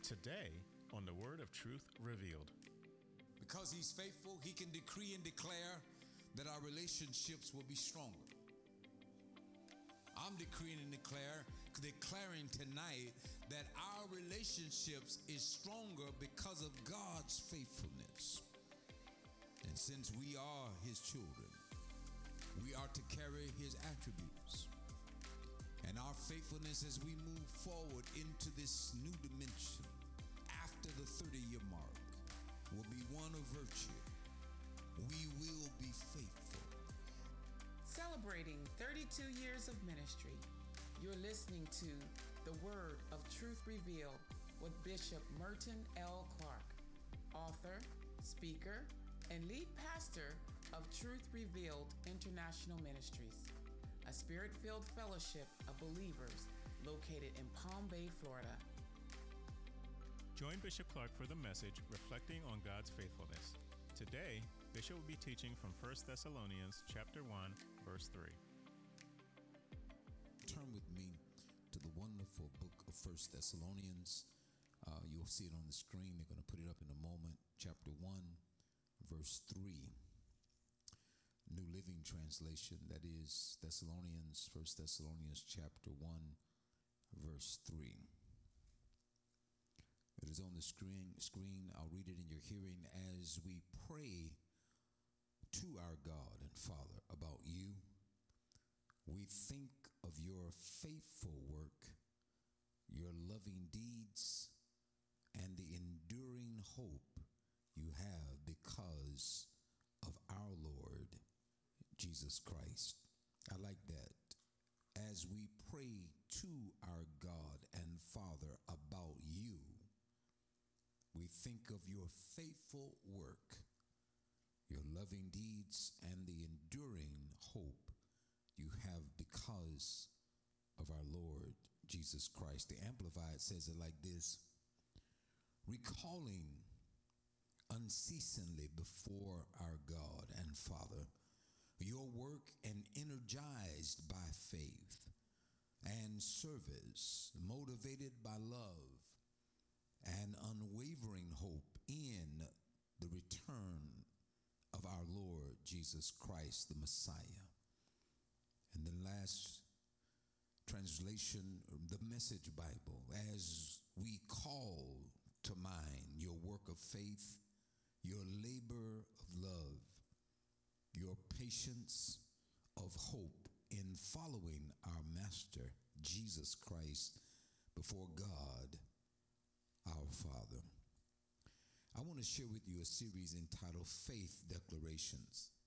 Today on the Word of Truth Revealed. Because he's faithful, he can decree and declare that our relationships will be stronger. I'm decreeing and declaring tonight that our relationships is stronger because of God's faithfulness. And since we are his children, we are to carry his attributes. And our faithfulness as we move forward into this new dimension after the 30-year mark will be one of virtue. We will be faithful. Celebrating 32 years of ministry, you're listening to The Word of Truth Revealed with Bishop Merton L. Clark, author, speaker, and lead pastor of Truth Revealed International Ministries, a spirit-filled fellowship of believers located in Palm Bay, Florida. Join Bishop Clark for the message Reflecting on God's Faithfulness. Today, Bishop will be teaching from 1 Thessalonians chapter 1, verse 3. Turn with me to the wonderful book of 1 Thessalonians. You'll see it on the screen. They're going to put it up in a moment. Chapter 1, verse 3. New Living Translation, that is 1 Thessalonians chapter 1, verse 3. It is on the screen. I'll read it in your hearing. As we pray to our God and Father about you, we think of your faithful work, your loving deeds, and the enduring hope you have because of our Lord Jesus Christ. I like that. As we pray to our God and Father about you, we think of your faithful work, your loving deeds, and the enduring hope you have because of our Lord Jesus Christ. The Amplified says it like this: recalling unceasingly before our God and Father your work, and energized by faith and service, motivated by love and unwavering hope in the return of our Lord Jesus Christ, the Messiah. And the last translation, the Message Bible, as we call to mind your work of faith, your labor of love, your patience of hope in following our Master, Jesus Christ, before God, our Father. I want to share with you a series entitled Faith Declarations.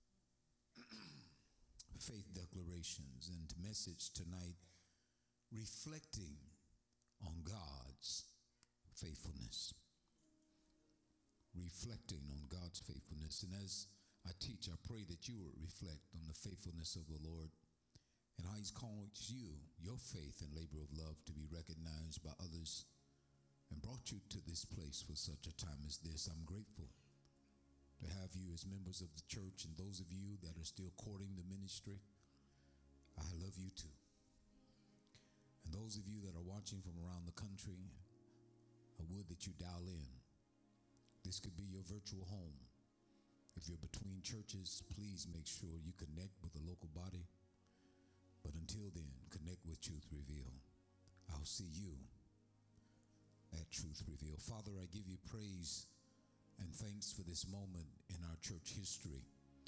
Faith Declarations, and the message tonight, reflecting on God's faithfulness. Reflecting on God's faithfulness. And as I teach, I pray that you will reflect on the faithfulness of the Lord and how he's called you, your faith and labor of love, to be recognized by others and brought you to this place for such a time as this. I'm grateful to have you as members of the church, and those of you that are still courting the ministry, I love you too. And those of you that are watching from around the country, I would that you dial in. This could be your virtual home. If you're between churches, please make sure you connect with the local body. But until then, connect with Truth Revealed. I'll see you at Truth Revealed. Father, I give you praise and thanks for this moment in our church history.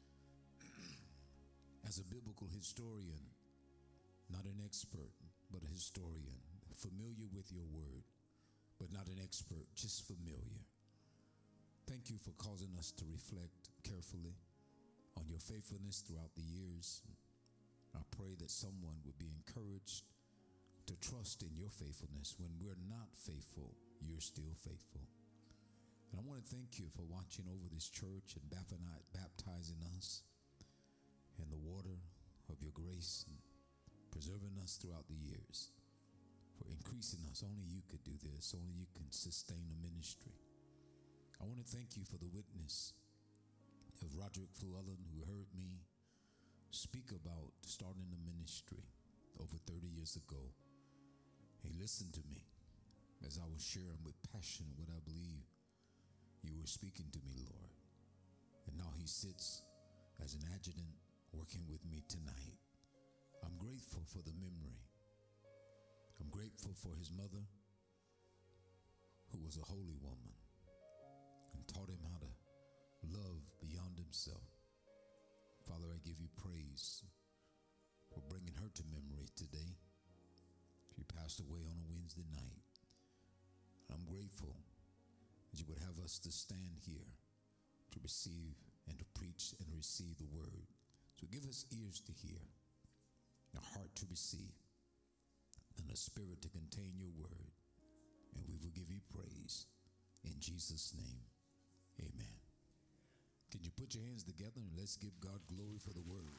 As a biblical historian, not an expert, but a historian, familiar with your word, but not an expert, just familiar. Thank you for causing us to reflect carefully on your faithfulness throughout the years. I pray that someone would be encouraged to trust in your faithfulness. When we're not faithful, you're still faithful. And I want to thank you for watching over this church and baptizing us in the water of your grace and preserving us throughout the years, for increasing us. Only you could do this. Only you can sustain a ministry. I want to thank you for the witness of Roderick Llewellyn, who heard me speak about starting a ministry over 30 years ago. He listened to me as I was sharing with passion what I believe you were speaking to me, Lord. And now he sits as an adjutant working with me tonight. I'm grateful for the memory. I'm grateful for his mother, who was a holy woman and taught him how to love beyond himself. Father, I give you praise for bringing her to memory today. She passed away on a Wednesday night. I'm grateful that you would have us to stand here to receive and to preach and receive the word. So give us ears to hear, a heart to receive, and a spirit to contain your word. And we will give you praise in Jesus' name. Amen. Can you put your hands together and let's give God glory for the word.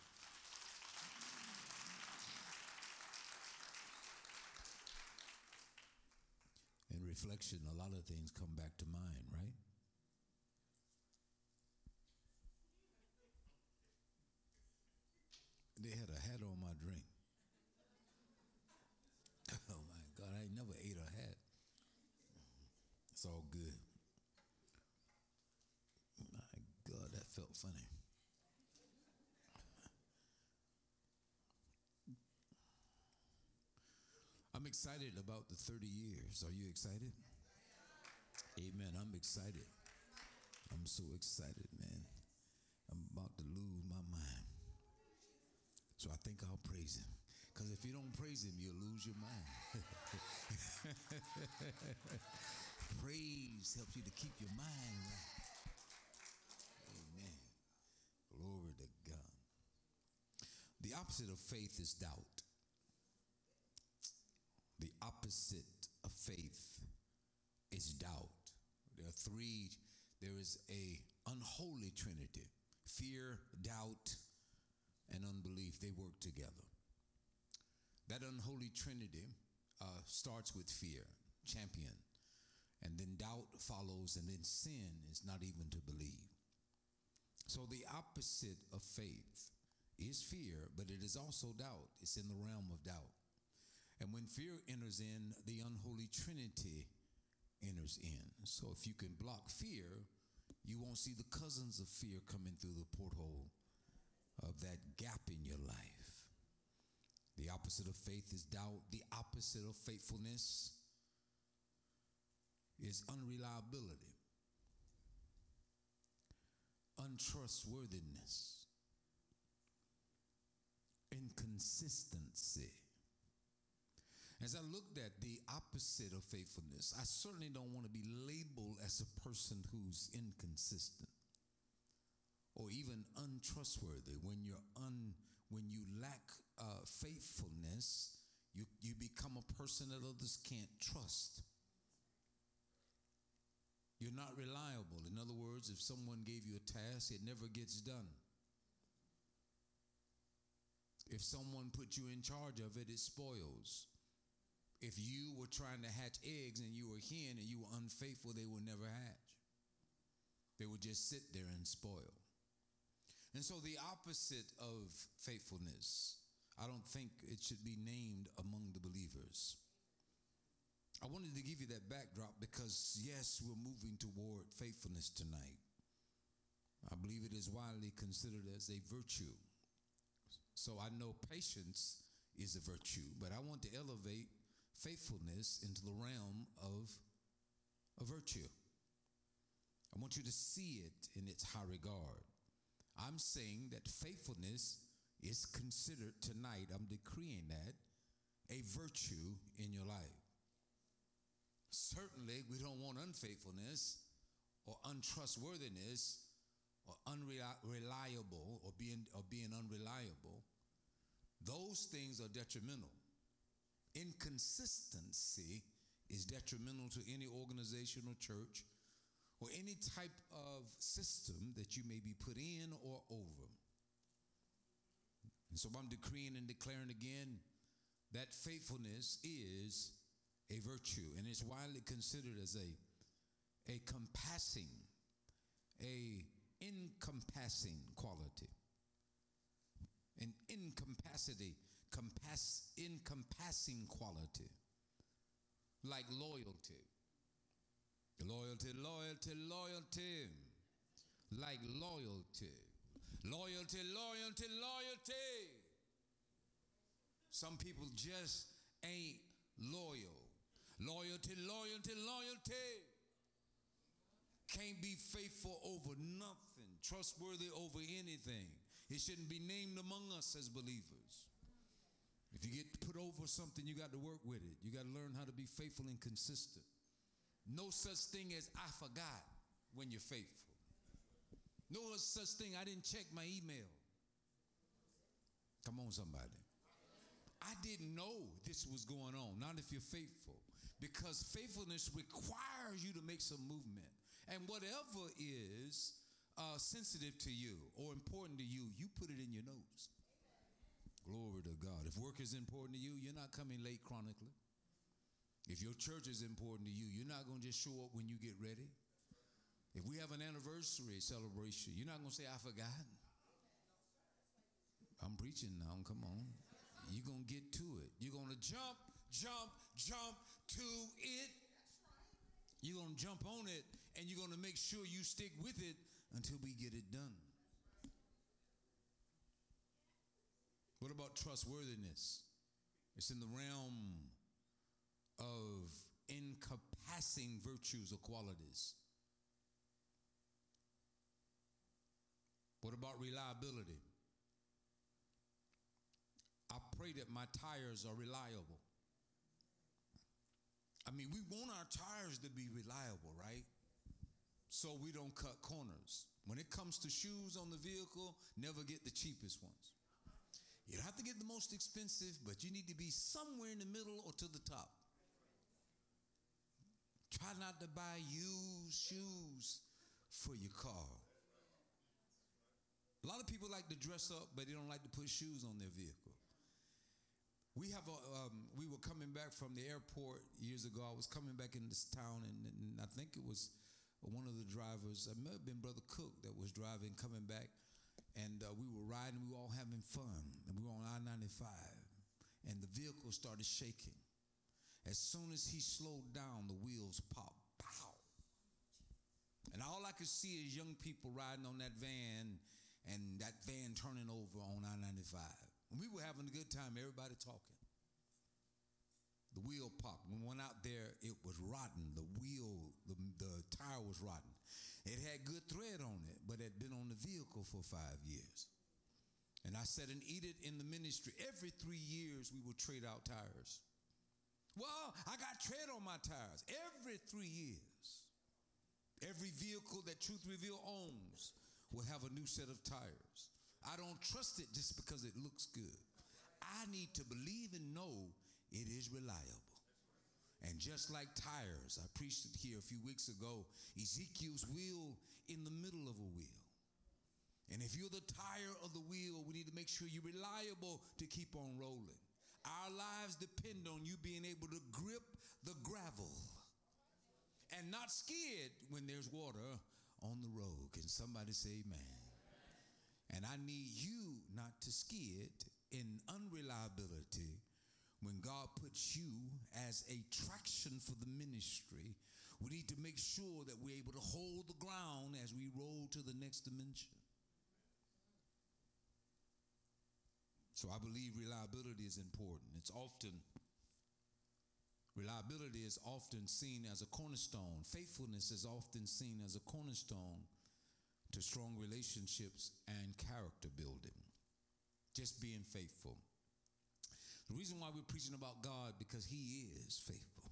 In reflection, a lot of things come back to mind, right? They had a hat on my drink. Oh my God, I never ate a hat. It's all good. My God, that felt funny. I'm excited about the 30 years. Are you excited? Amen. I'm excited. I'm so excited, man. I'm about to lose my mind. So I think I'll praise him. Because if you don't praise him, you'll lose your mind. Praise helps you to keep your mind right. Amen. Glory to God. The opposite of faith is doubt. The opposite of faith is doubt. There are three. There is a unholy trinity. Fear, doubt, and unbelief. They work together. That unholy trinity starts with fear, champion. And then doubt follows, and then sin is not even to believe. So the opposite of faith is fear, but it is also doubt. It's in the realm of doubt. And when fear enters in, the unholy trinity enters in. So if you can block fear, you won't see the cousins of fear coming through the porthole of that gap in your life. The opposite of faith is doubt. The opposite of faithfulness is unreliability, untrustworthiness, inconsistency. As I looked at the opposite of faithfulness, I certainly don't want to be labeled as a person who's inconsistent or even untrustworthy. When you lack faithfulness, you become a person that others can't trust. You're not reliable. In other words, if someone gave you a task, it never gets done. If someone put you in charge of it, it spoils. If you were trying to hatch eggs and you were a hen and you were unfaithful, they would never hatch. They would just sit there and spoil. And so the opposite of faithfulness, I don't think it should be named among the believers. I wanted to give you that backdrop because, yes, we're moving toward faithfulness tonight. I believe it is widely considered as a virtue. So I know patience is a virtue, but I want to elevate faithfulness into the realm of a virtue. I want you to see it in its high regard. I'm saying that faithfulness is considered tonight, I'm decreeing that, a virtue in your life. Certainly, we don't want unfaithfulness or untrustworthiness or unreliable or being unreliable. Those things are detrimental. Inconsistency is detrimental to any organization or church or any type of system that you may be put in or over. And so I'm decreeing and declaring again that faithfulness is a virtue, and it's widely considered as a encompassing quality. An encompassing quality. like loyalty. Loyalty, loyalty, loyalty. Like loyalty. Loyalty, loyalty, loyalty. Some people just ain't loyal. Loyalty, loyalty, loyalty. Can't be faithful over nothing, trustworthy over anything. It shouldn't be named among us as believers. If you get put over something, you got to work with it. You got to learn how to be faithful and consistent. No such thing as I forgot when you're faithful. No such thing, I didn't check my email. Come on, somebody. I didn't know this was going on. Not if you're faithful. Because faithfulness requires you to make some movement. And whatever is sensitive to you or important to you, you put it in your notes. Glory to God. If work is important to you, you're not coming late chronically. If your church is important to you, you're not going to just show up when you get ready. If we have an anniversary celebration, you're not going to say, I forgot. I'm preaching now. Come on. You're going to get to it. You're going to jump to it. You're going to jump on it, and you're going to make sure you stick with it until we get it done. What about trustworthiness? It's in the realm of encompassing virtues or qualities. What about reliability? I pray that my tires are reliable. I mean, we want our tires to be reliable, right? So we don't cut corners. When it comes to shoes on the vehicle, never get the cheapest ones. You don't have to get the most expensive, but you need to be somewhere in the middle or to the top. Try not to buy used shoes for your car. A lot of people like to dress up, but they don't like to put shoes on their vehicle. We were coming back from the airport years ago. I was coming back in this town, and I think it was one of the drivers. It may have been Brother Cook that was driving, coming back, and we were riding. We were all having fun, and we were on I-95, and the vehicle started shaking. As soon as he slowed down, the wheels popped. Pow! And all I could see is young people riding on that van, and that van turning over on I-95. And we were having a good time, everybody talking. The wheel popped. When we went out there, it was rotten. The tire was rotten. It had good thread on it, but it had been on the vehicle for 5 years. And I said an edict in the ministry. Every 3 years, we would trade out tires. Well, I got tread on my tires. Every 3 years. Every vehicle that Truth Reveal owns will have a new set of tires. I don't trust it just because it looks good. I need to believe and know it is reliable. And just like tires, I preached it here a few weeks ago, Ezekiel's wheel in the middle of a wheel. And if you're the tire of the wheel, we need to make sure you're reliable to keep on rolling. Our lives depend on you being able to grip the gravel and not scared when there's water on the road. Can somebody say amen? And I need you not to skid in unreliability when God puts you as a traction for the ministry. We need to make sure that we're able to hold the ground as we roll to the next dimension. So I believe reliability is important. Reliability is often seen as a cornerstone. Faithfulness is often seen as a cornerstone to strong relationships and character building. Just being faithful. The reason why we're preaching about God, because he is faithful.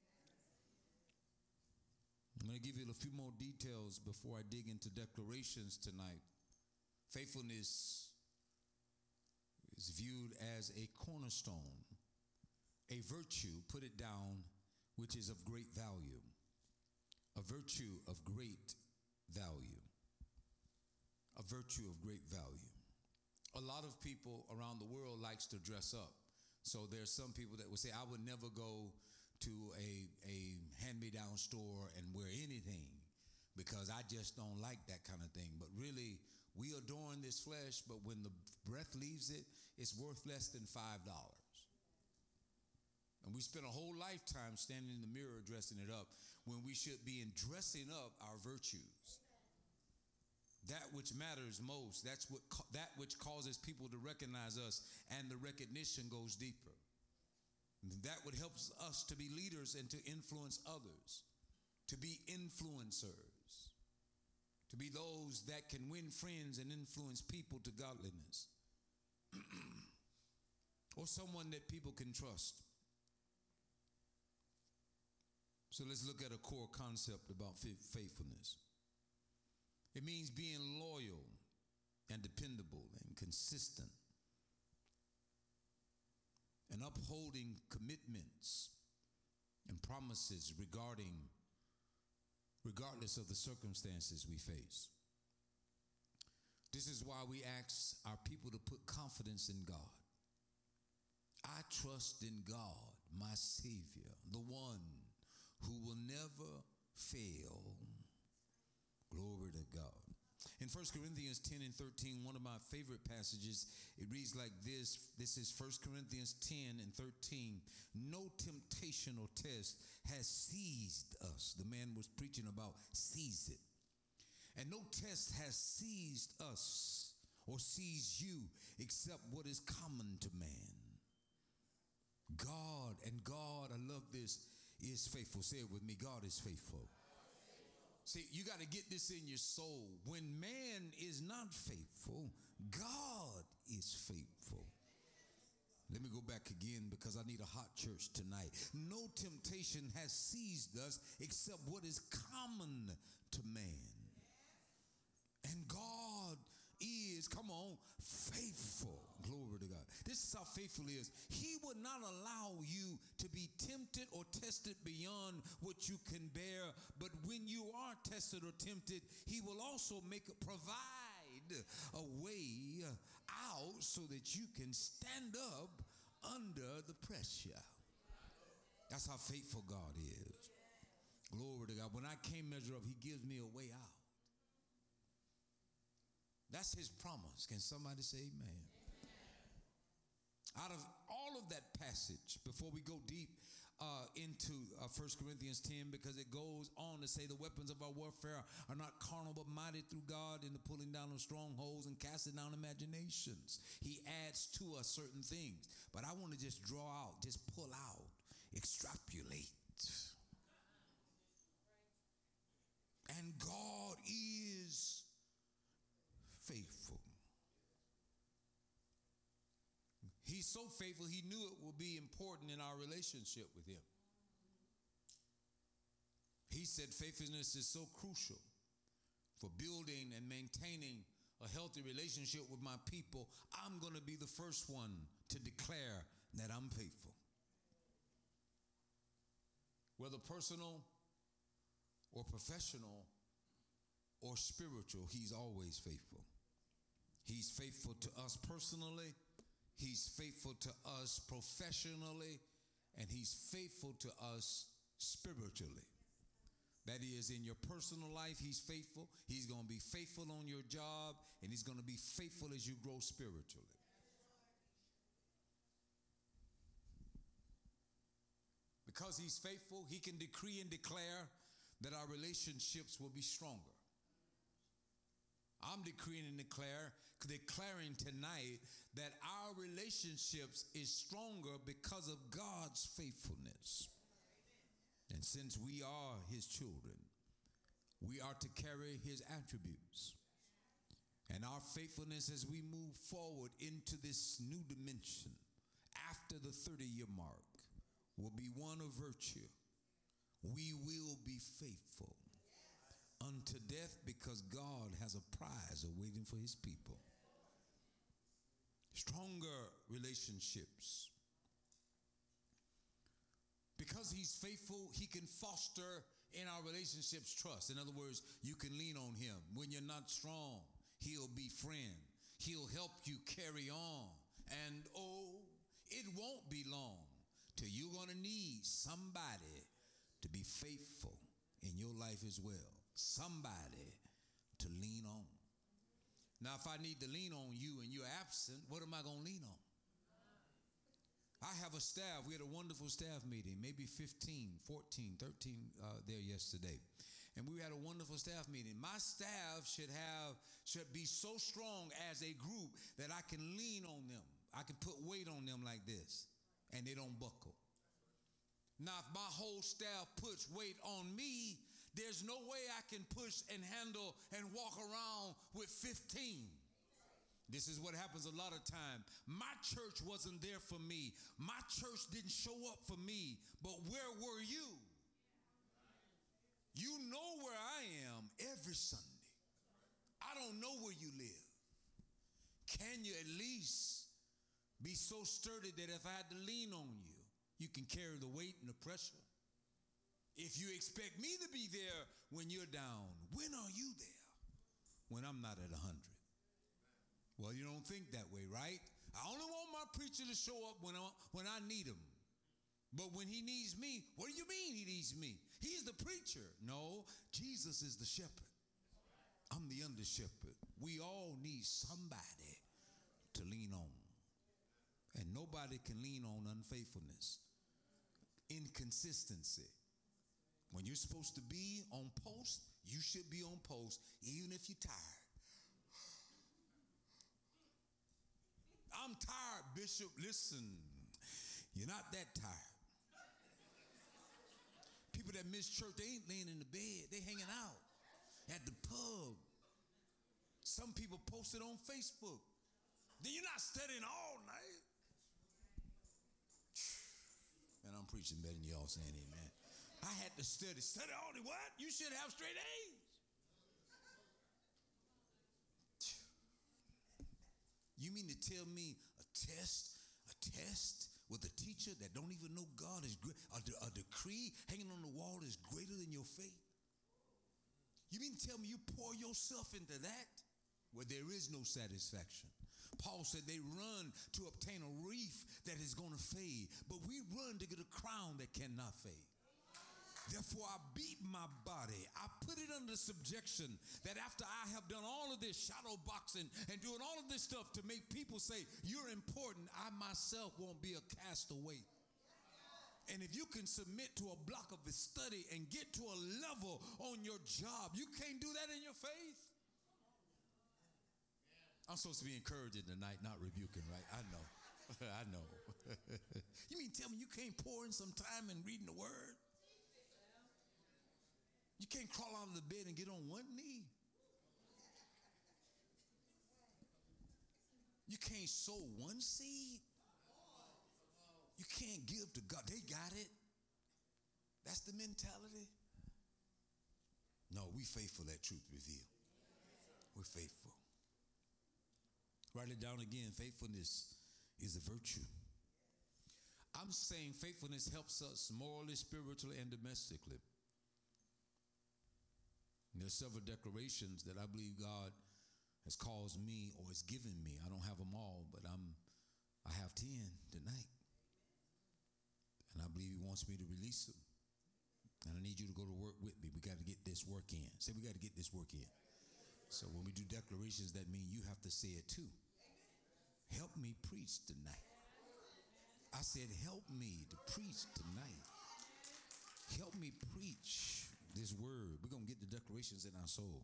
I'm going to give you a few more details before I dig into declarations tonight. Faithfulness is viewed as a cornerstone, a virtue, put it down, which is of great value. A virtue of great value. A virtue of great value. A lot of people around the world likes to dress up. So there's some people that would say, I would never go to a hand-me-down store and wear anything because I just don't like that kind of thing. But really, we adorn this flesh, but when the breath leaves it, it's worth less than $5. And we spend a whole lifetime standing in the mirror dressing it up when we should be in dressing up our virtues. That which matters most, that which causes people to recognize us, and the recognition goes deeper. That would help us to be leaders and to influence others, to be influencers, to be those that can win friends and influence people to godliness, or someone that people can trust. So let's look at a core concept about faithfulness. It means being loyal and dependable and consistent and upholding commitments and promises regardless of the circumstances we face. This is why we ask our people to put confidence in God. I trust in God, my Savior, the one who will never fail. Glory to God. In 1 Corinthians 10 and 13, one of my favorite passages, it reads like this. This is 1 Corinthians 10 and 13. No temptation or test has seized us. The man was preaching about seize it. And no test has seized us or seized you except what is common to man. God, and God, I love this, is faithful. Say it with me. God is faithful. See, you got to get this in your soul. When man is not faithful, God is faithful. Let me go back again because I need a hot church tonight. No temptation has seized us except what is common to man. And God is, come on, faithful. Glory to God. This is how faithful he is. He would not allow you to be tempted or tested beyond what you can bear. But when you are tested or tempted, he will also provide a way out so that you can stand up under the pressure. That's how faithful God is. Glory to God. When I can't measure up, he gives me a way out. That's his promise. Can somebody say amen? Out of all of that passage, before we go deep into 1 Corinthians 10, because it goes on to say the weapons of our warfare are not carnal but mighty through God in the pulling down of strongholds and casting down imaginations. He adds to us certain things. But I want to just draw out, just pull out, extrapolate. And God is faithful. He's so faithful, he knew it would be important in our relationship with him. He said faithfulness is so crucial for building and maintaining a healthy relationship with my people. I'm going to be the first one to declare that I'm faithful. Whether personal or professional or spiritual, he's always faithful. He's faithful to us personally. He's faithful to us professionally, and he's faithful to us spiritually. That is, in your personal life, he's faithful. He's going to be faithful on your job, and he's going to be faithful as you grow spiritually. Because he's faithful, he can decree and declare that our relationships will be stronger. I'm decreeing and declaring tonight that our relationships is stronger because of God's faithfulness. And since we are his children, we are to carry his attributes. And our faithfulness as we move forward into this new dimension after the 30-year mark will be one of virtue. We will be faithful unto death because God has a prize awaiting for his people. Stronger relationships. Because he's faithful, he can foster in our relationships trust. In other words, you can lean on him. When you're not strong, he'll be friend. He'll help you carry on. And it won't be long till you're going to need somebody to be faithful in your life as well. Somebody to lean on. Now, if I need to lean on you and you're absent, what am I going to lean on? I have a staff. We had a wonderful staff meeting, maybe 15, 14, 13 there yesterday. And we had a wonderful staff meeting. My staff should be so strong as a group that I can lean on them. I can put weight on them like this, and they don't buckle. Now, if my whole staff puts weight on me, there's no way I can push and handle and walk around with 15. This is what happens a lot of time. My church wasn't there for me. My church didn't show up for me. But where were you? You know where I am every Sunday. I don't know where you live. Can you at least be so sturdy that if I had to lean on you, you can carry the weight and the pressure? If you expect me to be there when you're down, when are you there? When I'm not at 100. Well, you don't think that way, right? I only want my preacher to show up when I need him. But when he needs me, what do you mean he needs me? He's the preacher. No, Jesus is the shepherd. I'm the under shepherd. We all need somebody to lean on. And nobody can lean on unfaithfulness, inconsistency. When you're supposed to be on post, you should be on post, even if you're tired. I'm tired, Bishop. Listen, you're not that tired. People that miss church, they ain't laying in the bed. They hanging out at the pub. Some people post it on Facebook. Then you're not studying all night. Man, I'm preaching better than y'all saying amen. I had to study. Study all the what? You should have straight A's. You mean to tell me a test with a teacher that don't even know God is great, a decree hanging on the wall is greater than your faith? You mean to tell me you pour yourself into that where there is no satisfaction? Paul said they run to obtain a wreath that is going to fade, but we run to get a crown that cannot fade. Therefore, I beat my body. I put it under subjection, that after I have done all of this shadow boxing and doing all of this stuff to make people say, you're important, I myself won't be a castaway. And if you can submit to a block of a study and get to a level on your job, you can't do that in your faith. I'm supposed to be encouraging tonight, not rebuking, right? I know. I know. You mean tell me you can't pour in some time in reading the word? You can't crawl out of the bed and get on one knee. You can't sow one seed. You can't give to God. They got it. That's the mentality. No, we faithful at Truth Revealed. We're faithful. Write it down again. Faithfulness is a virtue. I'm saying faithfulness helps us morally, spiritually, and domestically. There's several declarations that I believe God has caused me or has given me. I don't have them all, but I have 10 tonight. And I believe he wants me to release them. And I need you to go to work with me. We got to get this work in. Say we got to get this work in. So when we do declarations, that means you have to say it too. Help me preach tonight. I said, help me to preach tonight. Help me preach this word. We're going to get the declarations in our soul.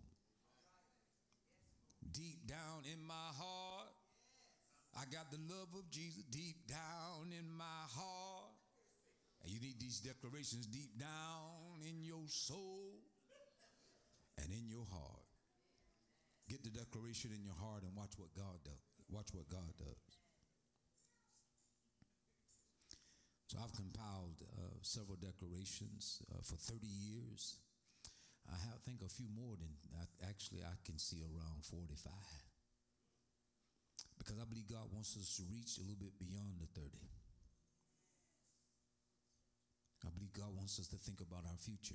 Deep down in my heart, I got the love of Jesus deep down in my heart. And you need these declarations deep down in your soul and in your heart. Get the declaration in your heart and watch what God does. Watch what God does. So I've compiled several declarations for 30 years. I think a few more than, actually I can see around 45. Because I believe God wants us to reach a little bit beyond the 30. I believe God wants us to think about our future.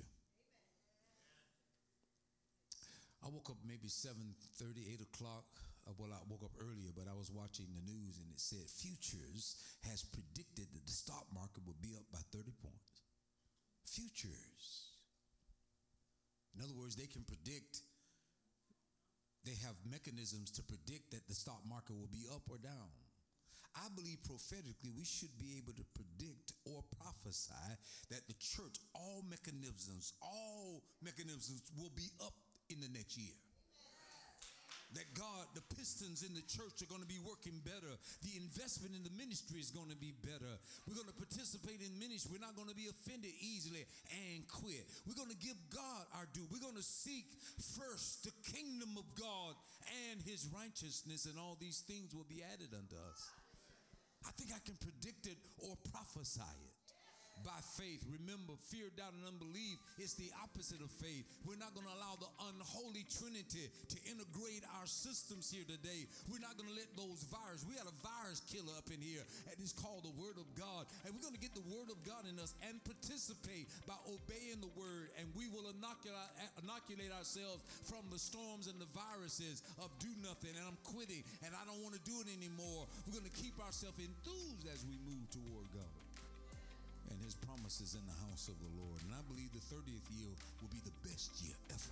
I woke up maybe 7:30, 8 o'clock. Well, I woke up earlier, but I was watching the news and it said Futures has predicted that the stock market will be up by 30 points. Futures. In other words, they can predict, they have mechanisms to predict that the stock market will be up or down. I believe prophetically we should be able to predict or prophesy that the church, all mechanisms will be up in the next year. That God, the pistons in the church are going to be working better. The investment in the ministry is going to be better. We're going to participate in ministry. We're not going to be offended easily and quit. We're going to give God our due. We're going to seek first the kingdom of God and his righteousness, and all these things will be added unto us. I think I can predict it or prophesy it. By faith. Remember, fear, doubt, and unbelief is the opposite of faith. We're not going to allow the unholy trinity to integrate our systems here today. We're not going to let those viruses. We got a virus killer up in here, and it's called the Word of God. And we're going to get the Word of God in us and participate by obeying the Word, and we will inoculate ourselves from the storms and the viruses of do nothing, and I'm quitting, and I don't want to do it anymore. We're going to keep ourselves enthused as we move toward God and his promises in the house of the Lord. And I believe the 30th year will be the best year ever.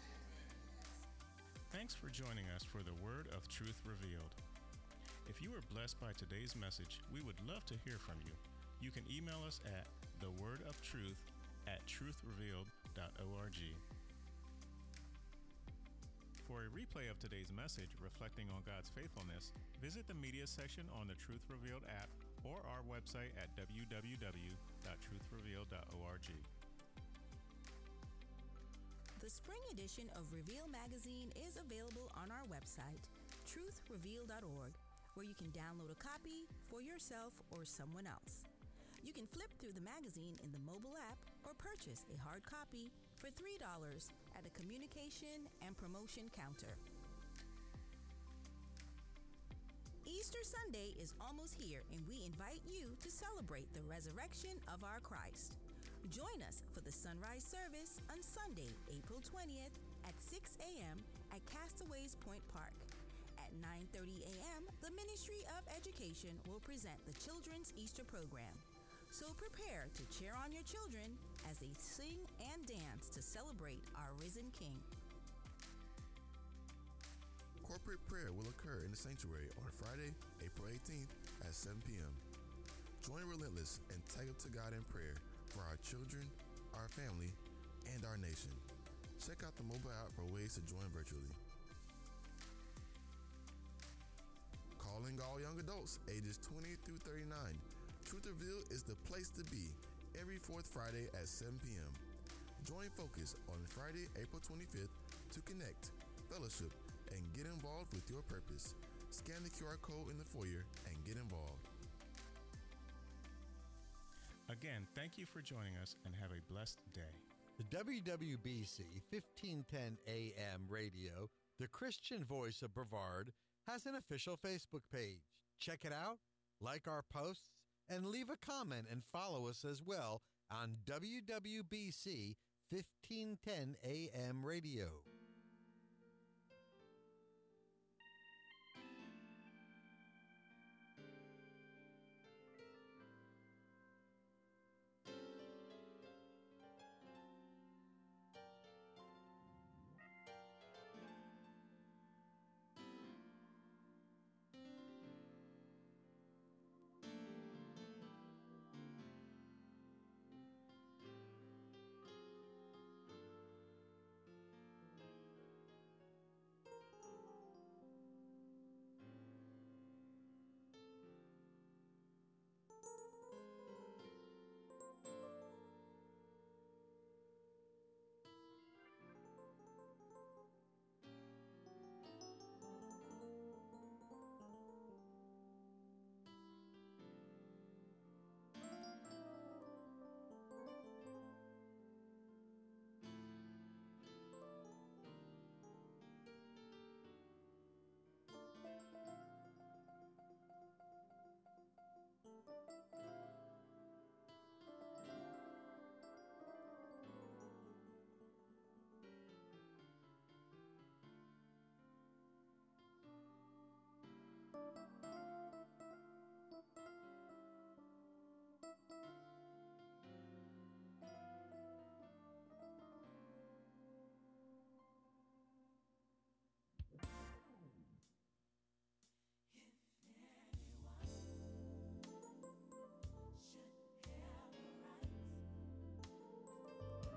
Thanks for joining us for the Word of Truth Revealed. If you were blessed by today's message, we would love to hear from you. You can email us at thewordofTruth@truthrevealed.org. For a replay of today's message reflecting on God's faithfulness, visit the media section on the Truth Revealed app or our website at www.truthrevealed.org. The spring edition of Reveal magazine is available on our website, truthreveal.org, where you can download a copy for yourself or someone else. You can flip through the magazine in the mobile app or purchase a hard copy for $3 at a communication and promotion counter. Easter Sunday is almost here, and we invite you to celebrate the resurrection of our Christ. Join us for the sunrise service on Sunday, April 20th at 6 a.m. at Castaways Point Park. At 9:30 a.m., the Ministry of Education will present the Children's Easter program. So prepare to cheer on your children as they sing and dance to celebrate our risen King. Corporate prayer will occur in the sanctuary on Friday, April 18th at 7 p.m. Join Relentless and take up to God in prayer for our children, our family, and our nation. Check out the mobile app for ways to join virtually. Calling all young adults ages 20 through 39. Truth Revealed is the place to be every fourth Friday at 7 p.m. Join Focus on Friday, April 25th to connect, fellowship, and get involved with your purpose. Scan the QR code in the foyer and get involved. Again, thank you for joining us and have a blessed day. The WWBC 1510 AM radio, the Christian voice of Brevard, has an official Facebook page. Check it out, like our posts, and leave a comment and follow us as well on WWBC 1510 AM radio.